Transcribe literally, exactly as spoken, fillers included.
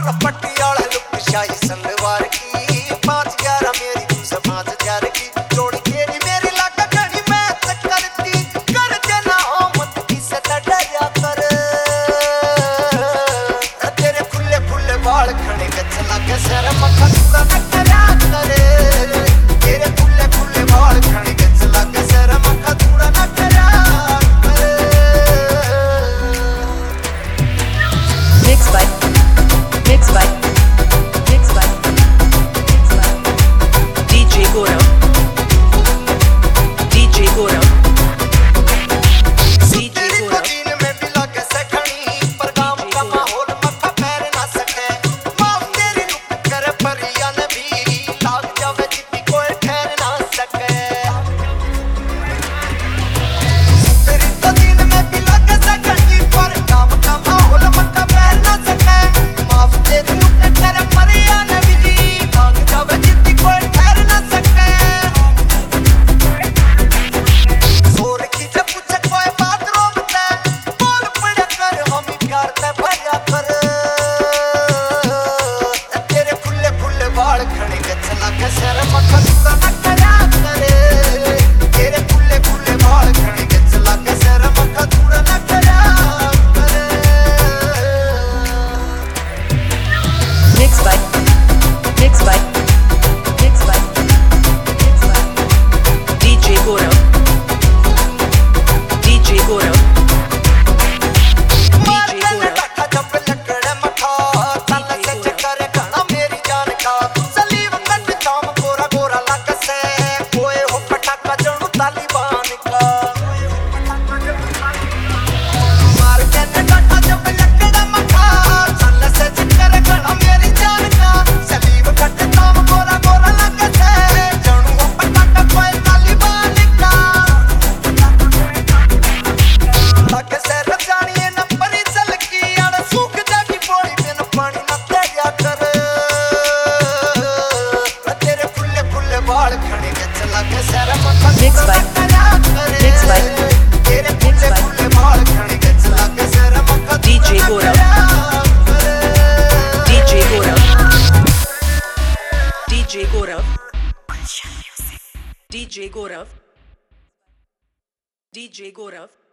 Patiala look शाही सलवार की पाँच ग्यारह मेरी तू समाज जार की जोड़ी तेरी मेरी लागा घड़ी मैं तक करती कर देना हो मत किसे न डरा कर तेरे खुले खुले बाल खड़े गच लगे सर मक्खा पूरा न करा करे तेरे खुले खुले बाल खड़े गच लगे सर मक्खा पूरा न करा करे Mixed by Mixed by Mixed by Mixed by D J Gaurav D J Gaurav D J Gaurav दिन में भी लगे सखनी पर काम का माहौल मक्खा पैर ना सके माफ तेरी लुक कर परिया ने भी लाग जावे जितनी कोई ठहर ना सके तेरी तो दिन में भी लगे सखनी पर काम का माहौल मक्खा पैर ना सके माफ तेरी लुक कर परिया ने भी लाग जावे जितनी कोई ठहर ना सके जोर की जब पूछे कोई बात रोकते बोल पड़ा कर हम प्यार से भरा कर तेरे खुले खुले बाल खड़े गच लगे सर मक्खा पूरा न करा करे तेरे खुले खुले बाल खड़े गच लगे सर मक्खा पूरा न करा करे Mixed by Mixed by Mixed by Mixed by D J Gaurav D J Gaurav मार D J के Gaurav बैठा जब लकड़े मखा तल से चक्कर घना मेरी जान का सलीव कट जाम गोरा गोरा लग से कोई हो पटाखा जणू तालिबान का मार के बैठा जब लकड़े मखा तल से चक्कर घना मेरी जान का सलीव कट जाम गोरा गोरा लग से जणू हो पटाखा कोई तालिबान का लग से रजानिए न परी चल की अड़ सूख जागी बोली बिन पानी न तेरा कर तेरे फुल्ले फुल्ले बाल खड़े गच लगे सर मक्खा Mixed by Mixed by तेरे फुल्ले फुल्ले बाल खड़े गच लगे सर मक्खा D J Gaurav D J Gaurav D J Gaurav D J Gaurav D J Gaurav